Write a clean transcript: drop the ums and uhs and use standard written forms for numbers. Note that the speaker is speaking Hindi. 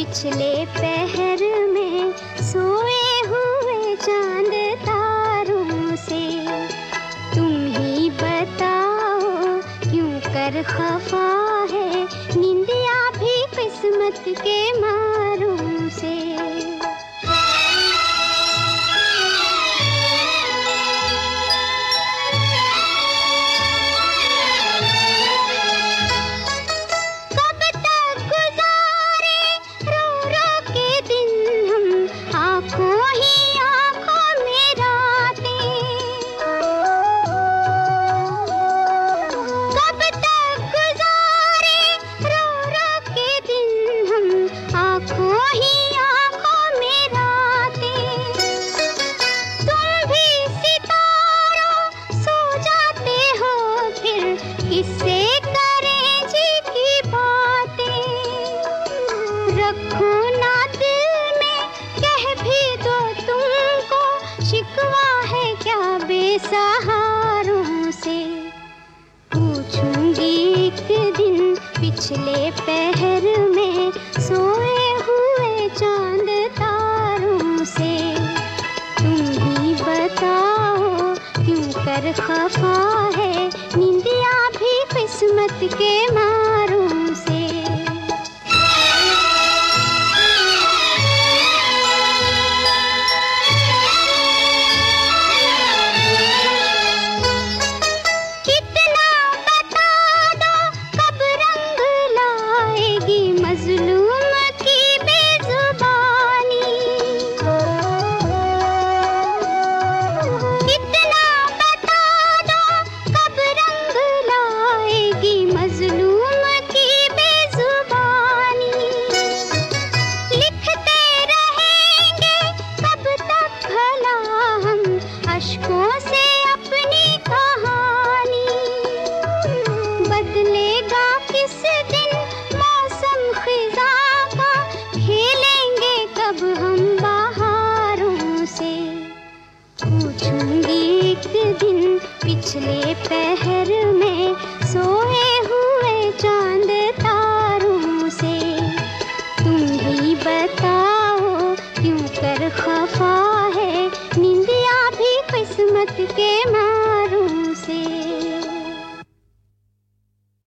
पिछले पहर में सोए हुए चांद तारों से। तुम ही बताओ क्यों कर खफा है निंदिया भी किस्मत के मारों से। किससे करें जी की बातें, रखो ना दिल में कह भी दो तुमको, शिकवा है क्या बेसहारों से। पूछूंगी एक दिन पिछले पहर में सोए हुए चांद तारों से। तुम ही बताओ क्यों कर खफा है निंदिया भी किस्मत के मारों से। कितना बता दो कब रंग लाएगी मजलूम की बेजुबानी। कितना बता दो कब रंग लाएगी मजलूम की बेजुबानी। लिखते रहेंगे कब तक भला हम अश्कों से अपनी कहानी। बदलेगा किस दिन मौसम खिजा का, खेलेंगे कब हम बहारों से। पूछूंगी एक दिन पिछले पहर में सो